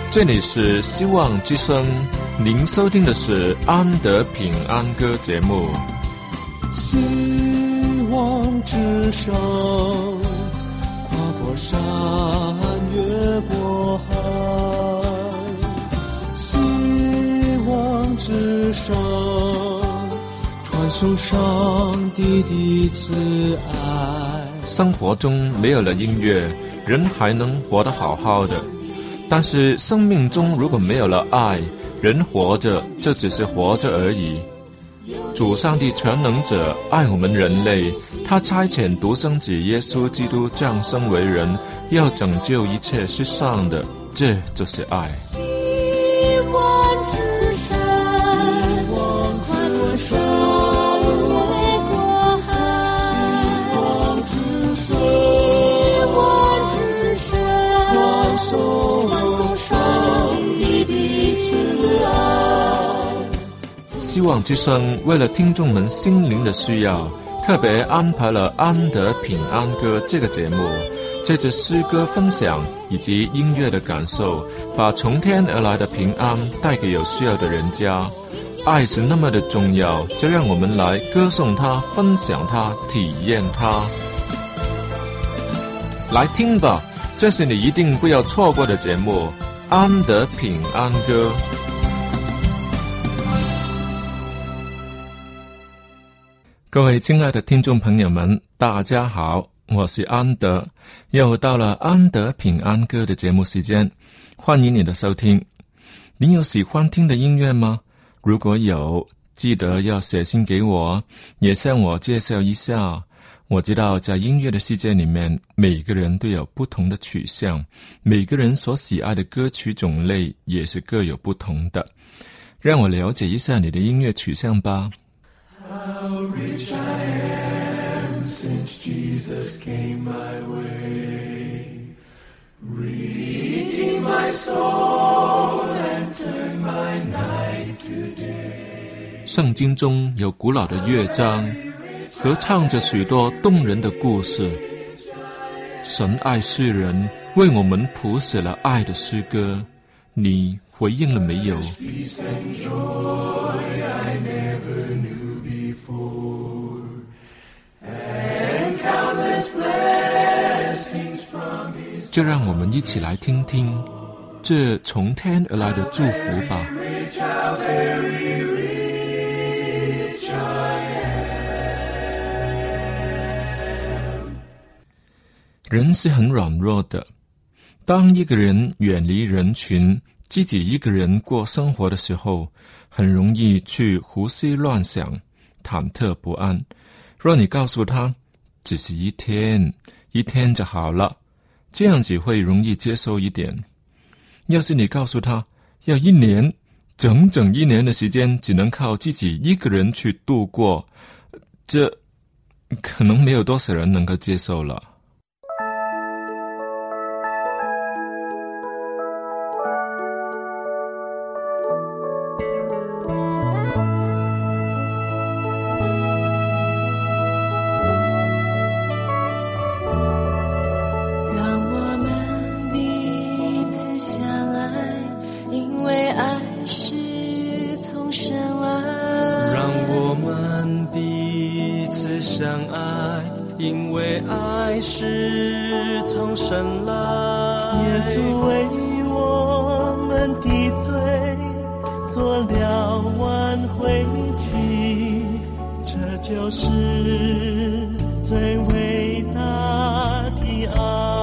这里是希望之声，您收听的是安德平安歌节目。 希望之声，跨过山，越过海。希望之声，传送上帝的慈爱。 生活中没有了音乐，人还能活得好好的。但是生命中如果没有了爱，人活着就只是活着而已。主上帝全能者爱我们人类，他差遣独生子耶稣基督降生为人，要拯救一切世上的，这就是爱。希望之声为了听众们心灵的需要，特别安排了安德平安歌这个节目，借着诗歌分享以及音乐的感受，把从天而来的平安带给有需要的人家。爱是那么的重要，就让我们来歌颂它，分享它，体验它。来听吧，这是你一定不要错过的节目，安德平安歌。各位亲爱的听众朋友们，大家好，我是安德，又到了安德平安歌的节目时间，欢迎你的收听。你有喜欢听的音乐吗？如果有，记得要写信给我，也向我介绍一下。我知道在音乐的世界里面，每个人都有不同的取向，每个人所喜爱的歌曲种类也是各有不同的。让我了解一下你的音乐取向吧。 How rich I am since Jesus came my way, redeemed my soul and turned my night to day. 圣经中有古老的乐章，合唱着许多动人的故事。神爱世人，为我们谱写了爱的诗歌，你回應了沒有？就让我們一起來聽聽這從天而來的祝福吧。人是很軟弱的，當一個人遠離人群，自己一個人過生活的時候，很容易去胡思亂想，忐忑不安。若你告訴他只是一天就好了，這樣子會容易接受一點。要是你告訴他要一年，整整一年的時間只能靠自己一個人去度過，這可能沒有多少人能夠接受了。 因为爱是从神来，耶稣为我们的罪做了挽回祭，这就是最伟大的爱。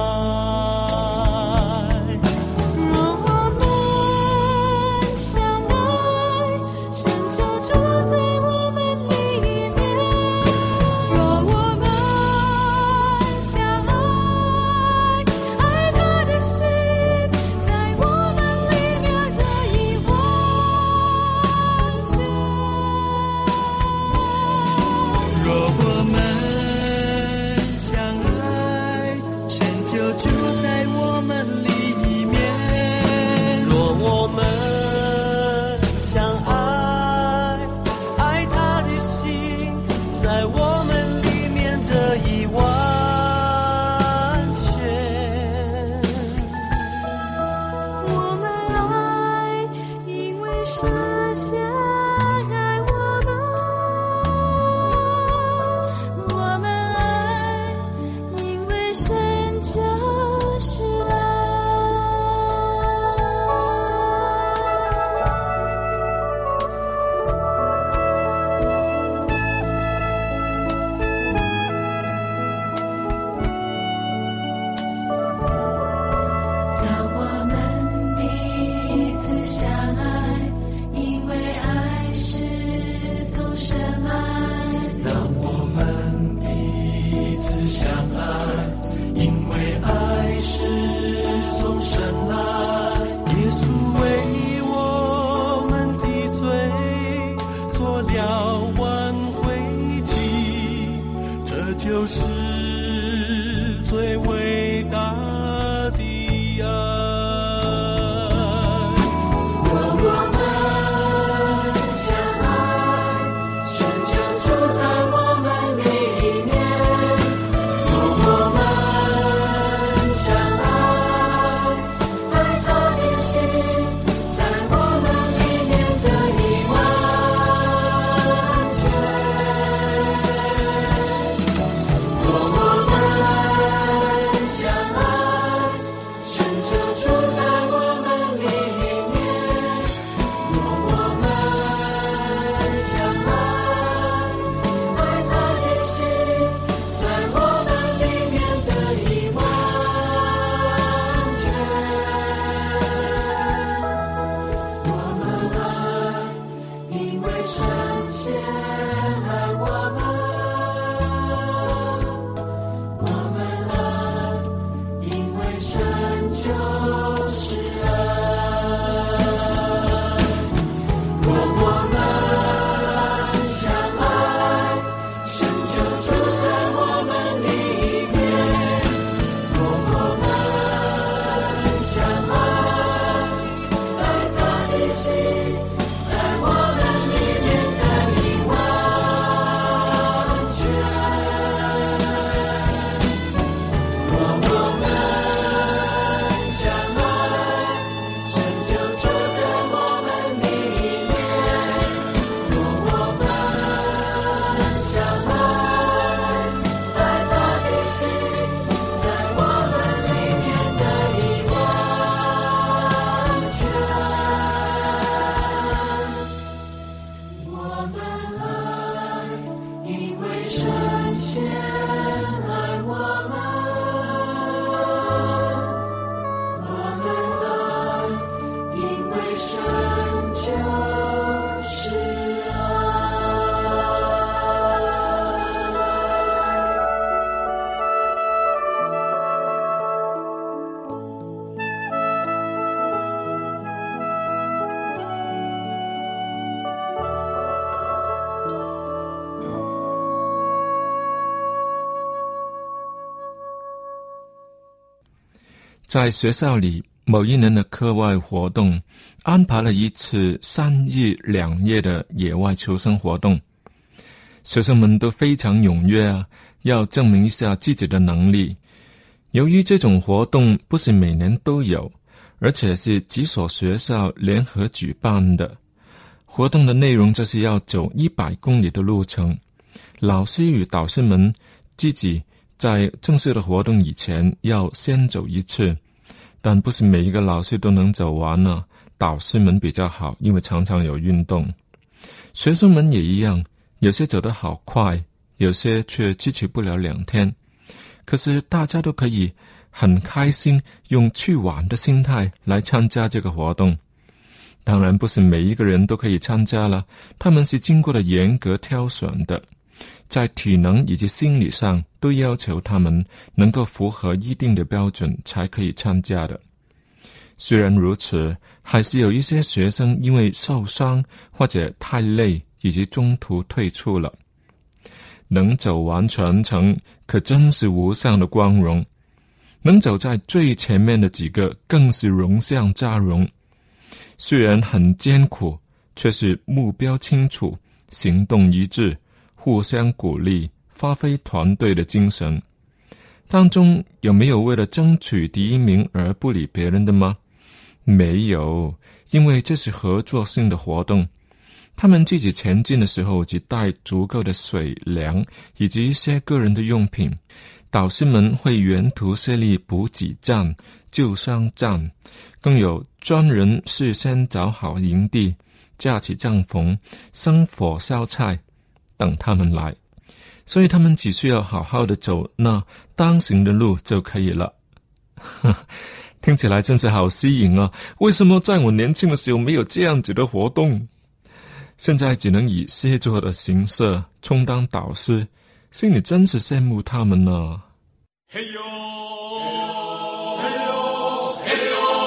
在学校里某一年的课外活动安排了一次3日2夜的野外求生活动，学生们都非常踊跃啊，要证明一下自己的能力。由于这种活动不是每年都有，而且是几所学校联合举办的，活动的内容就是要走100公里的路程，老师与导师们自己在正式的活动以前要先走一次，但不是每一个老师都能走完呢，导师们比较好，因为常常有运动。学生们也一样，有些走得好快，有些却支持不了2天。可是大家都可以很开心，用去玩的心态来参加这个活动。当然不是每一个人都可以参加了，他们是经过了严格挑选的，在体能以及心理上都要求他们能够符合一定的标准才可以参加的。虽然如此，还是有一些学生因为受伤或者太累以及中途退出了。能走完全程可真是无上的光荣，能走在最前面的几个更是荣相加荣。虽然很艰苦，却是目标清楚，行动一致，互相鼓励，发挥团队的精神。当中有没有为了争取第1名而不理别人的吗？没有，因为这是合作性的活动。他们自己前进的时候只带足够的水粮以及一些个人的用品，导师们会沿途设立补给站、救伤站，更有专人事先找好营地，架起帐篷，生火烧菜，等他们来。所以他们只需要好好的走那当行的路就可以了。听起来真是好吸引啊！为什么在我年轻的时候没有这样子的活动？现在只能以协作的形式充当导师，心里真是羡慕他们呢。 嘿呦嘿呦嘿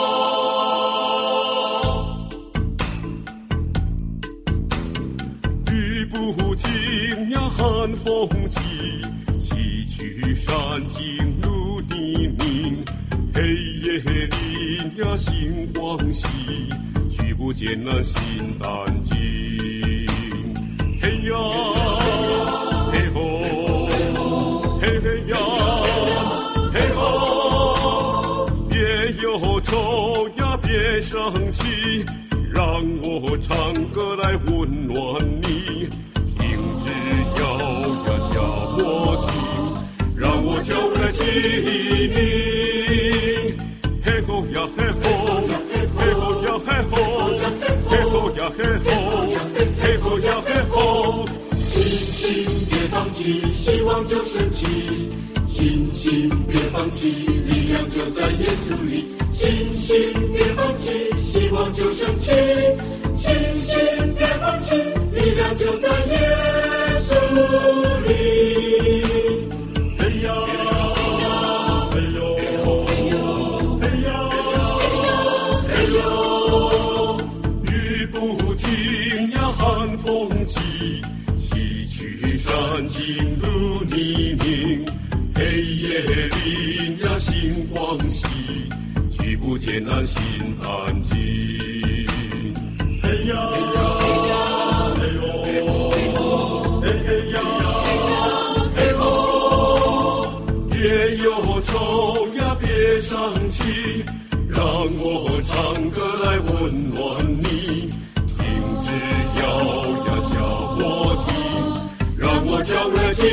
呦，雨不停呀，寒风起，崎岖山径路泥泞，黑夜里呀心慌喜，举步艰难心胆惊。嘿呀嘿吼嘿嘿呀嘿吼，别忧愁呀别生气，让我唱歌来温暖你。听只要呀叫我听，让我叫来记你。嘿吼呀嘿吼嘿吼呀嘿吼嘿吼呀嘿吼嘿吼呀嘿吼，信心别放弃，希望就升起，信心别放弃，力量就在耶稣里，信心别放弃，希望就升起，信心别放弃，力量就在耶稣里。嘿呀嘿呦嘿呀嘿呦，雨不停呀寒风起，崎岖山径路泥泞，黑夜里呀心慌喜，举步艰难心胆惊。嘿呀嘿呀嘿呦嘿嘿呀嘿吼，别忧愁呀别伤气，让我唱歌来温暖你。听只要呀叫我听，让我叫来记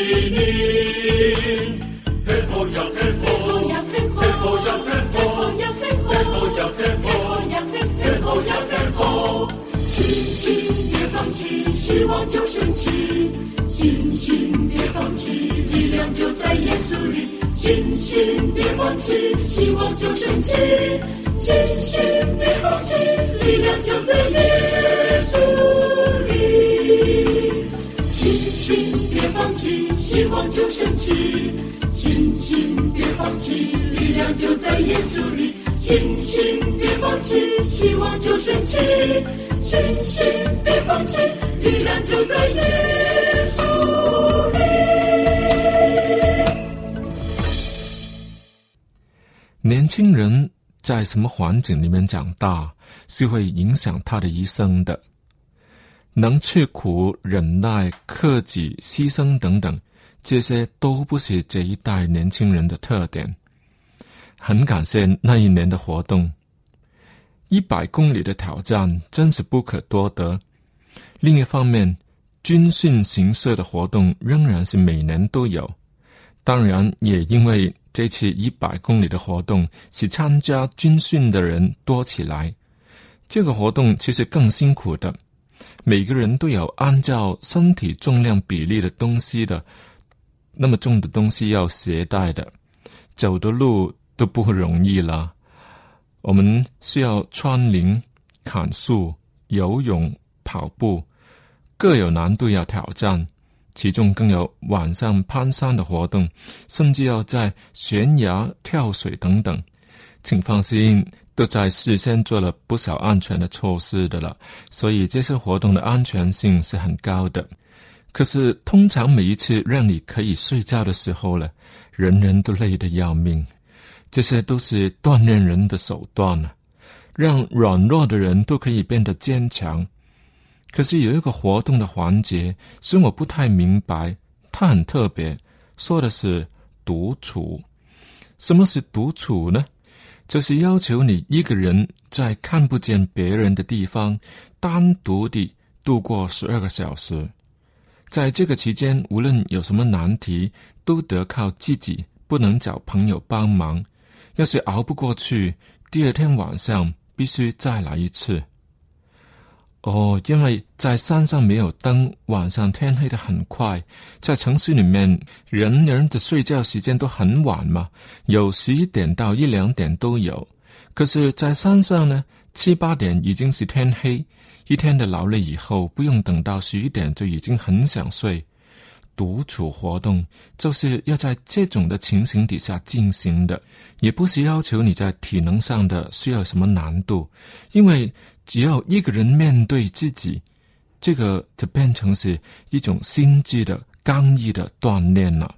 你。嘿吼呀嘿吼嘿吼呀嘿吼嘿吼呀嘿吼嘿吼呀嘿吼，信心别放弃，希望就升起，信心别放弃，力量就在耶稣里，信心别放弃，希望就升起，信心别放弃，力量就在耶稣里，信心别放弃，希望就升起，信心别放弃，力量就在耶稣里，信心别放弃，希望就升起，信心别放弃，力量就在耶稣里。 年轻人在什么环境里面长大，是会影响他的一生的。能吃苦、忍耐、克己、牺牲等等，这些都不是这一代年轻人的特点。很感谢那一年的活动，100公里的挑战真是不可多得。另一方面，军训形式的活动仍然是每年都有，当然也因为这次100公里的活动是参加军训的人多起来，这个活动其实更辛苦的，每个人都有按照身体重量比例的东西的，那么重的东西要携带的，走的路都不容易了。我们需要穿林、砍树、游泳、跑步，各有难度要挑战，其中更有晚上攀山的活动，甚至要在悬崖跳水等等。请放心，都在事先做了不少安全的措施的了，所以这些活动的安全性是很高的。可是通常每一次让你可以睡觉的时候了，人人都累得要命。这些都是锻炼人的手段啊，让软弱的人都可以变得坚强。可是有一个活动的环节是我不太明白，它很特别，说的是独处。什么是独处呢？就是要求你一个人在看不见别人的地方单独地度过12个小时。在这个期间，无论有什么难题，都得靠自己，不能找朋友帮忙。要是熬不过去，第二天晚上必须再来一次。因为在山上没有灯，晚上天黑得很快，在城市里面人的睡觉时间都很晚嘛，有11点到1、2点都有。可是在山上呢，7、8点已经是天黑，一天的劳累以后，不用等到11点就已经很想睡。独处活动就是要在这种的情形底下进行的，也不是要求你在体能上的需要什么难度，因为只要一个人面对自己，这个就变成是一种心智的刚毅的锻炼了。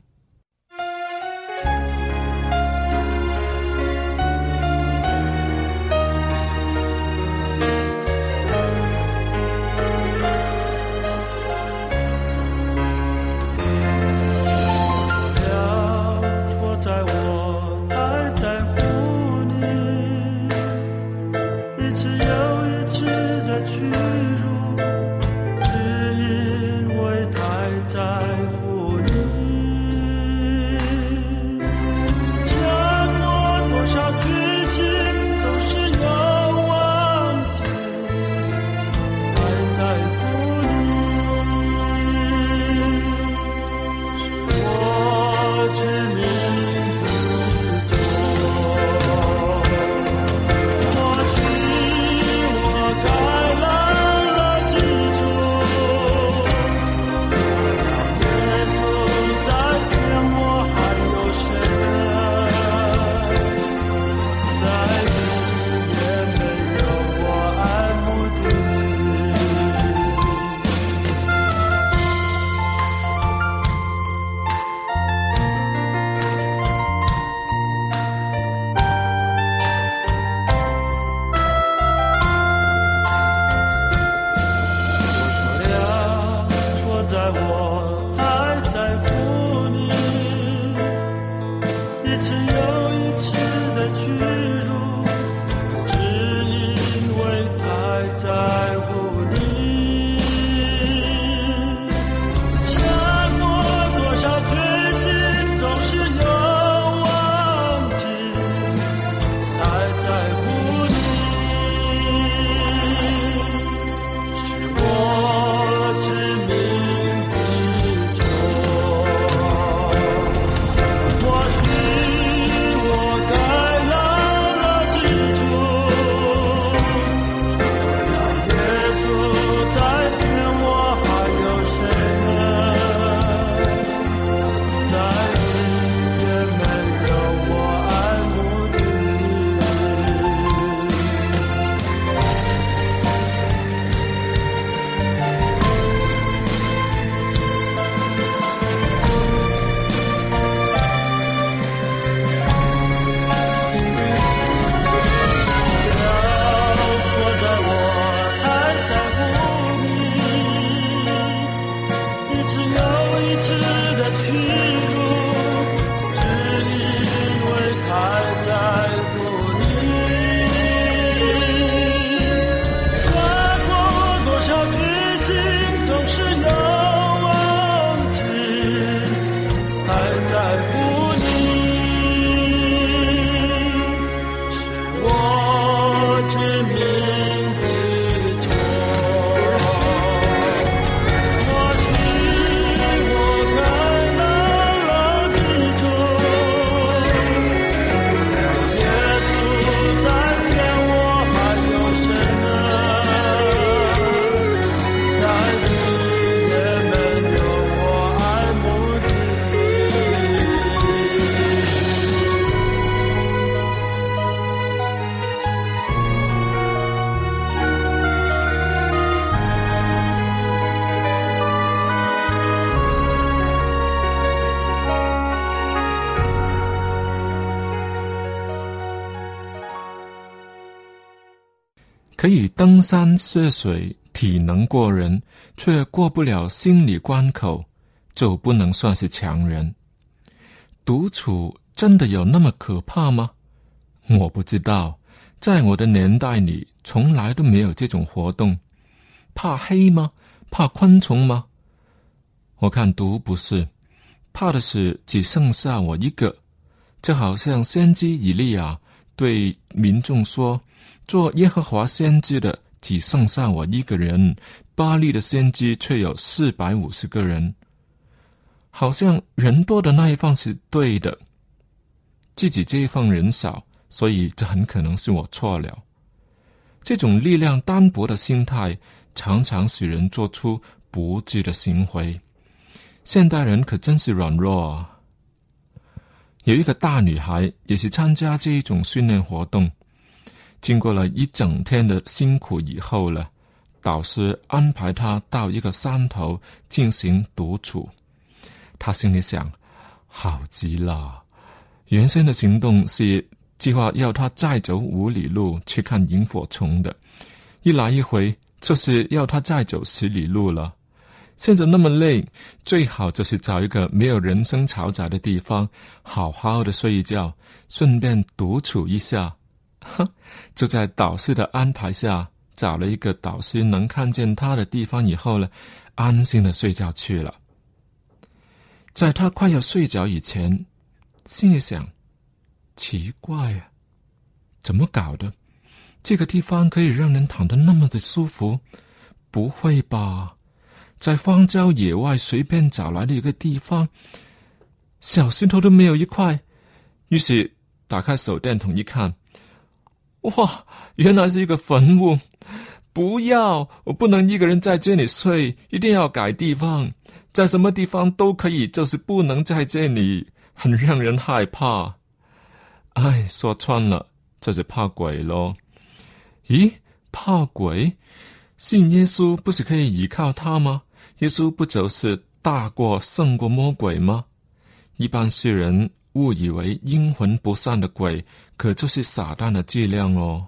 可以登山涉水，体能过人，却过不了心理关口，就不能算是强人。独处真的有那么可怕吗？我不知道，在我的年代里，从来都没有这种活动。怕黑吗？怕昆虫吗？我看独不是，怕的是只剩下我一个。就好像先知以利亚对民众说，做耶和华先知的只剩下我一个人，巴力的先知却有450个人。好像人多的那一方是对的，自己这一方人少，所以这很可能是我错了。这种力量单薄的心态常常使人做出不智的行为。现代人可真是软弱啊！有一个大女孩也是参加这一种训练活动，经过了一整天的辛苦以后了，导师安排她到一个山头进行独处。她心里想，好极了，原先的行动是计划要她再走5里路去看萤火虫的，一来一回就是要她再走10里路了。现在那么累，最好就是找一个没有人声嘈杂的地方，好好的睡一觉，顺便独处一下。就在导师的安排下，找了一个导师能看见他的地方以后呢，安心的睡觉去了。在他快要睡着以前，心里想，奇怪啊，怎么搞的？这个地方可以让人躺得那么的舒服？不会吧？在荒郊野外随便找来的一个地方，小石头都没有一块。于是打开手电筒一看，哇，原来是一个坟墓。不要，我不能一个人在这里睡，一定要改地方。在什么地方都可以，就是不能在这里，很让人害怕。哎，说穿了，这是怕鬼咯。咦，怕鬼？信耶稣不是可以依靠他吗？耶稣不就是大过胜过魔鬼吗？一般世人误以为阴魂不散的鬼，可就是撒旦的伎俩哦。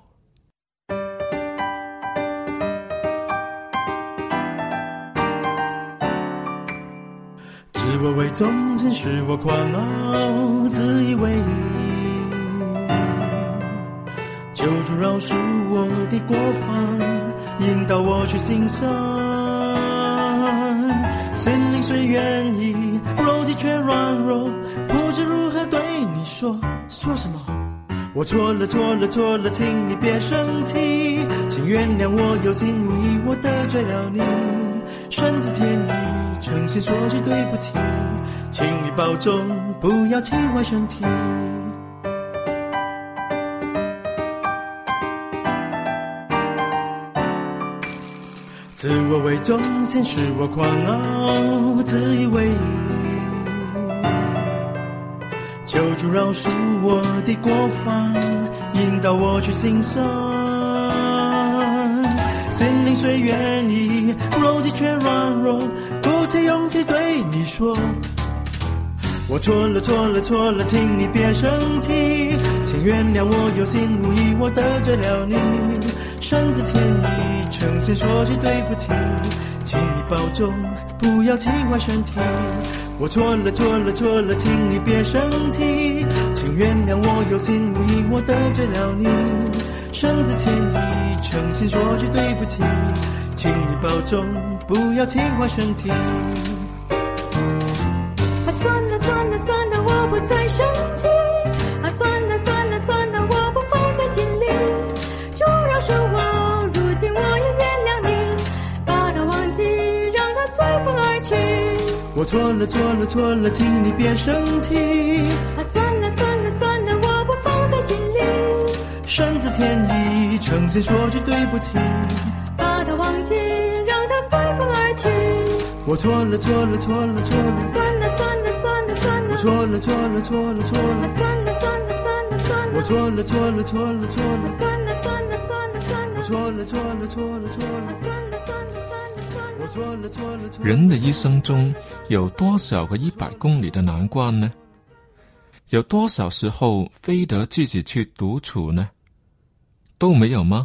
自我为中心，使我狂傲，自以为救主饶恕我的过犯，引导我去行善。心灵虽愿意，肉体却软弱，不知如何对你说什么。我错了，请你别生气，请原谅我有心无意，我得罪了你，甚至歉意，诚心说句对不起，请你保重，不要气坏身体。自我为中心，使我狂傲，自以为救主饶恕我的过犯，引导我去行善。心灵虽愿意，肉体却软弱，鼓起勇气对你说，我错了，请你别生气，请原谅我有心无意，我得罪了你，甚至歉意，诚心说句对不起，请你保重，不要气坏身体。我错了，请你别生气，请原谅我有心无意，我得罪了你，甚至歉意，诚心说句对不起，请你保重，不要气坏身体。 算了，我不再生气。算了，我不放在心里。主饶恕我，如今我也原谅你，把它忘记，让它随风而去。 我错了，请你别生气。 算了，我不放在心里。 甚至歉意，诚心说句对不起， 把它忘记，让它随风而去。 我错了。 算了。 我错了。 算了。 我错了。 人的一生中有多少个100公里的难关呢？有多少时候非得自己去独处呢？都没有吗？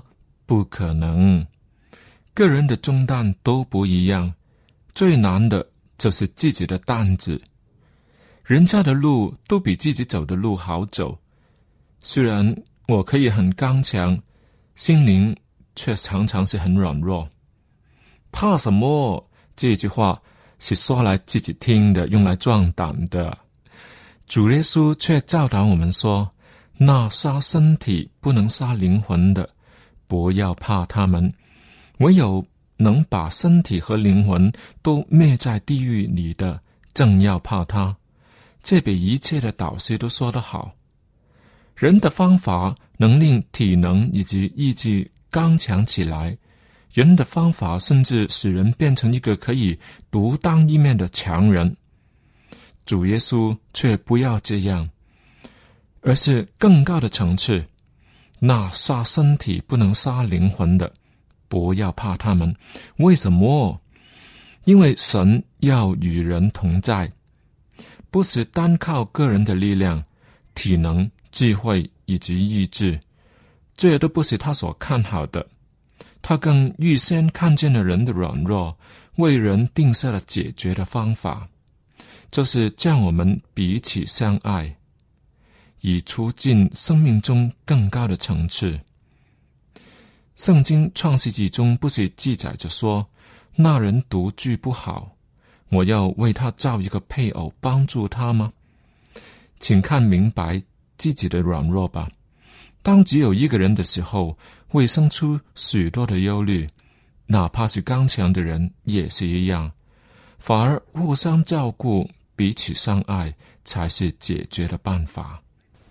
不可能。个人的重担都不一样，最难的就是自己的担子。人家的路都比自己走的路好走，虽然我可以很刚强，心灵却常常是很软弱。怕什么？这句话是说来自己听的，用来壮胆的。主耶稣却教导我们说，那杀身体不能杀灵魂的，不要怕他们，唯有能把身体和灵魂都灭在地狱里的，正要怕他。这比一切的导师都说得好。人的方法能令体能以及意志刚强起来，人的方法甚至使人变成一个可以独当一面的强人。主耶稣却不要这样，而是更高的层次。那杀身体不能杀灵魂的，不要怕他们。为什么？因为神要与人同在，不是单靠个人的力量、体能、智慧以及意志，这也都不是他所看好的。他更预先看见了人的软弱，为人定下了解决的方法，就是将我们彼此相爱，以促进生命中更高的层次。圣经创世纪中不是记载着说，那人独居不好，我要为他造一个配偶帮助他吗？请看明白自己的软弱吧。当只有一个人的时候，会生出许多的忧虑，哪怕是刚强的人也是一样。反而互相照顾，彼此相爱，才是解决的办法。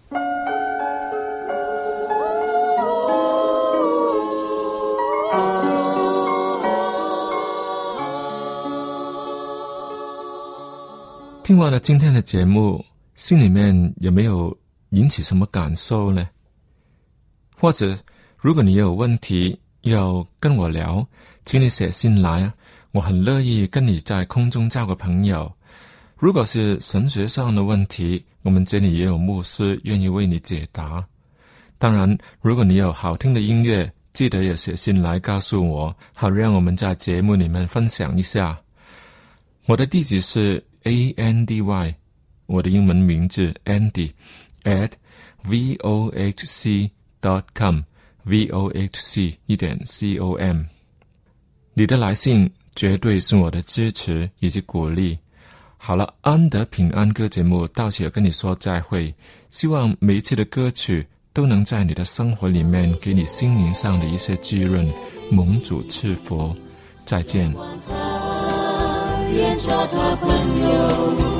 听完了今天的节目，心里面有没有引起什么感受呢？或者如果你有问题要跟我聊，请你写信来啊，我很乐意跟你在空中交个朋友。如果是神学上的问题，我们这里也有牧师愿意为你解答。当然，如果你有好听的音乐，记得也写信来告诉我，好让我们在节目里面分享一下。我的地址是 ANDY， 我的英文名字 Andy @vohc.com vohc.com。 你的来信绝对是我的支持以及鼓励。好了，安德平安歌节目到此跟你说再会，希望每一次的歌曲都能在你的生活里面给你心灵上的一些滋润，蒙主赐福。再见。 愿做他朋友。